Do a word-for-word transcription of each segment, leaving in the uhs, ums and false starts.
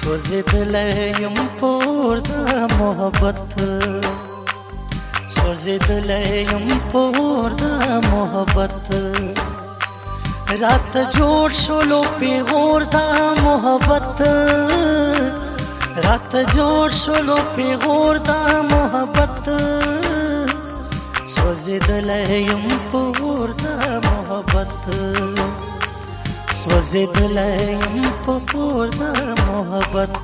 سوځېدلی یم پور د محبت سوځېدلی یم پور د محبت رات جوړ شولو پیغور د محبت رات جوړ شولو پیغور د محبت سوځېدلی یم پور د محبت سوځېدلی یم پور د محبت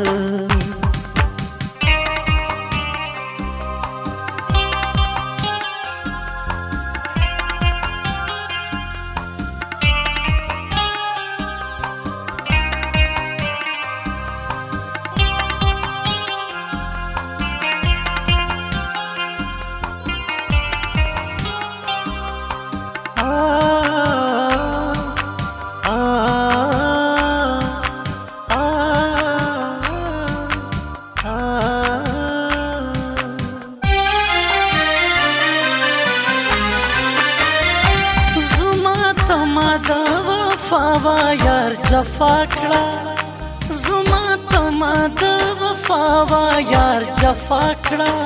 وفاوا یار جفا کړه زما تما د وفاوا یار جفا کړه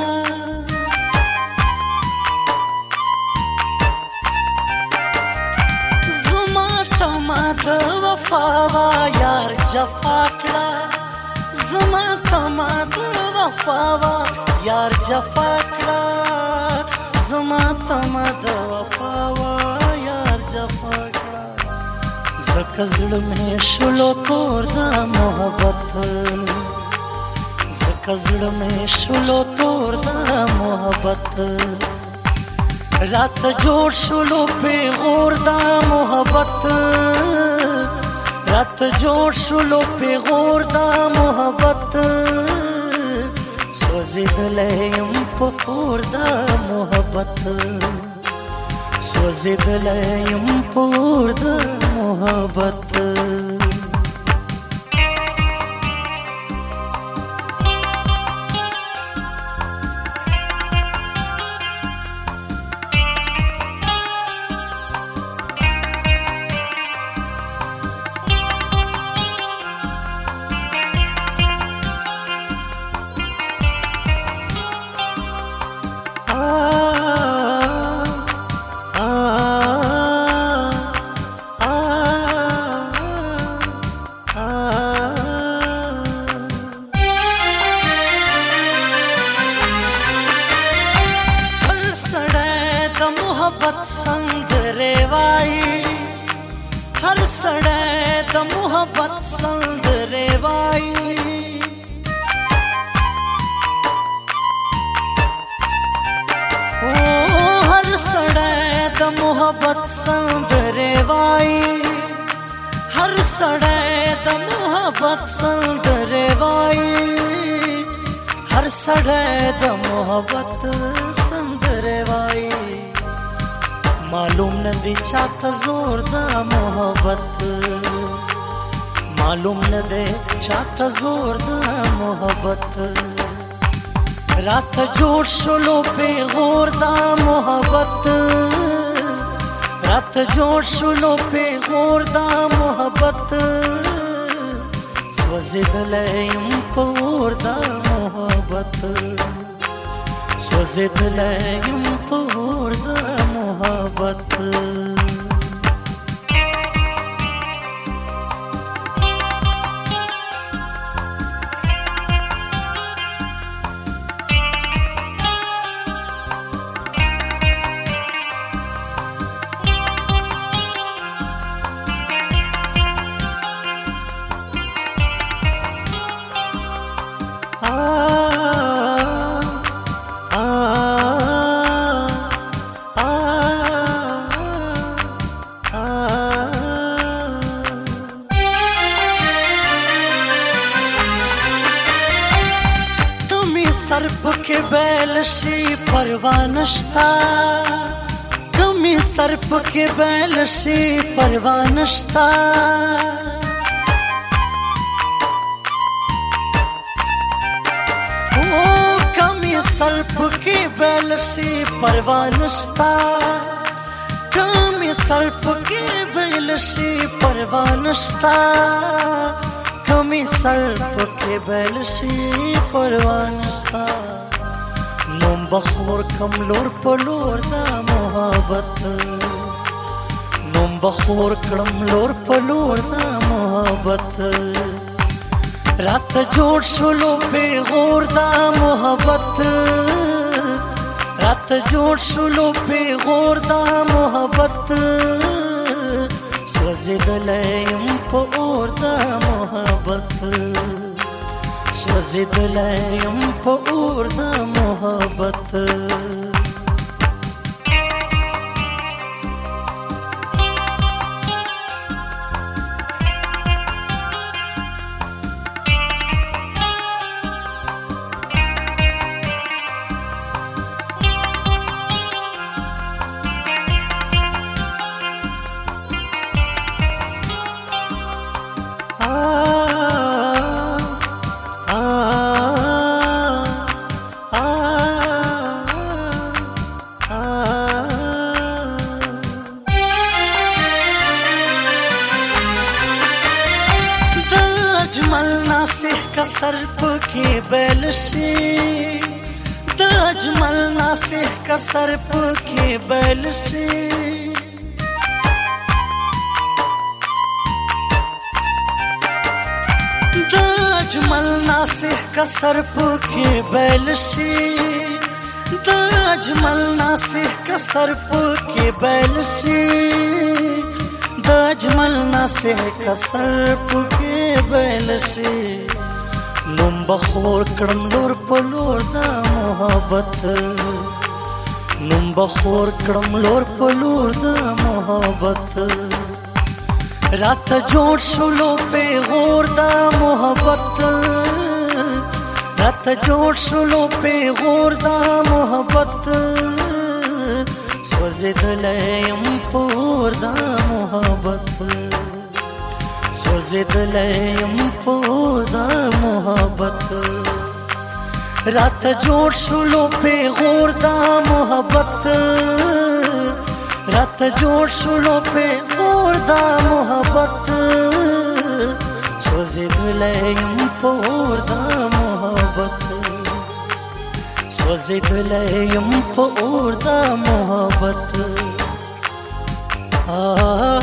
زما تما د وفاوا یار جفا کړه زما تما د وفاوا یار جفا کړه زما تما د وفاوا یار جفا زکه زړه مې شولو تور د محبت زکه زړه مې شولو تور د محبت رات جوړ شولو پیغور د محبت رات جوړ شولو پیغور د محبت سوځېدلی یم پور د محبت سوځېدلی یم پور د محبت محبت سندره وایي هر سړی د محبت سندره وایي او هر سړی د محبت سندره وایي هر سړی د محبت سندره وایي هر سړی د محبت سندره وایي معلوم ندی چاته زور د محبت معلوم ندی چاته زور د محبت رات جوړ شولو پیغور د محبت رات جوړ شولو پیغور د محبت سوځېدلی یم پور د محبت سوځېدلی یم پور د محبت سرف کې بیل شي پروا نشتا کمی سرف کې بیل شي پروا نشتا او کمی سرف کې بیل شي پروا نشتا کمی سرف کې بیل شي پروا نشتا می سلپ کې بل شي پروانستا نوم بخور کم لور په لور دا محبت نوم بخور کړم لور په لور دا محبت رات جوړ شولو په غور دا محبت رات جوړ شولو په غور دا محبت سوځیدلم په اور دا محبت سوځیدلم په اور دا محبت का सर्प के बैल से द अजमल नासिक का सर्प के बैल से द अजमल नासिक का सर्प के बैल से द अजमल नासिक का सर्प के बैल से द अजमल नासिक का सर्प के बैल से نوم بخور کړم لور په لور دا محبت نوم بخور کړم لور په لور دا محبت رات جوړ شولو په غور دا محبت رات جوړ شولو په غور دا محبت سوځیدلم په اور دا محبت سوځیدلم په اور دا محبت رات جوړ شولو په غور دا محبت رات جوړ شولو په غور دا محبت سوځیدلم په اور دا محبت سوځیدلم په اور دا محبت آ